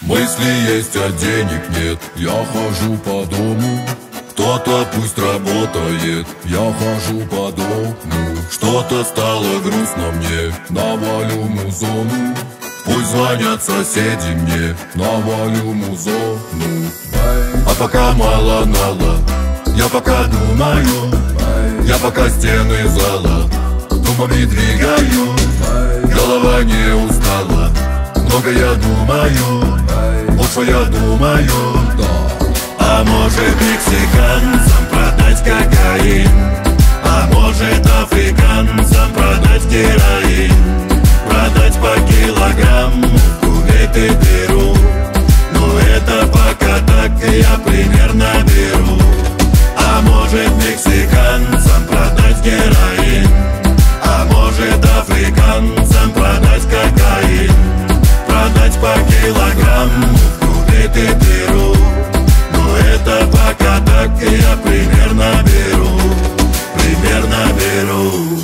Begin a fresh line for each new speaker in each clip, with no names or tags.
Мысли есть, а денег нет. Я хожу по дому, кто-то пусть работает. Я хожу по дому, что-то стало грустно мне. Навалю музону, пусть звонят соседи мне. Навалю музону. А пока мало-мало, я пока думаю, я пока стены зала думами двигаю. Голова не устала, много я думаю, вот что я думаю, да. А может мексиканцам продать кокаин, а может африканцам продать героин, продать по килограмму в Кувейт и Перу. Ну это пока так я примерно беру. А может мексиканцам продать героин, а может африканцам продать кокаин, продать по килограмму в Кувейт и Перу. Ну это пока так я примерно беру, примерно беру.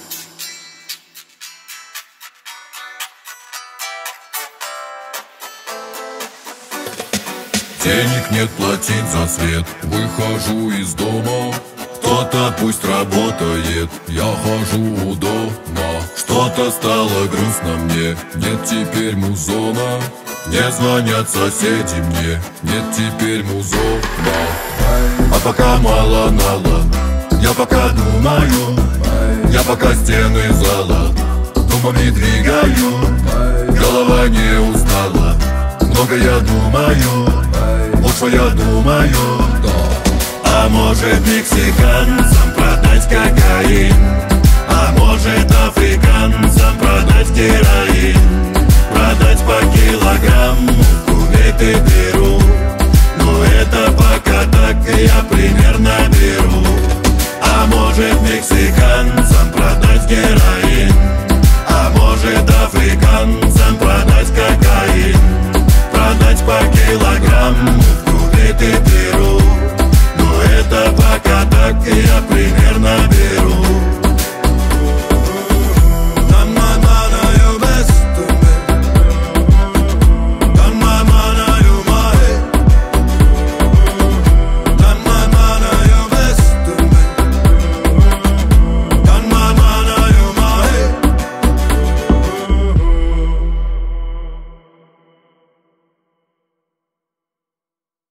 Денег нет платить за свет, выхожу из дома, кто-то пусть работает, я хожу у дома. Что-то стало грустно мне, нет теперь музона, не звонят соседи мне, нет теперь музона. А пока мало-мало, я пока думаю, я пока стены зала думами двигаю. Голова не устала, много я думаю, вот что я думаю, да. А может мексиканцам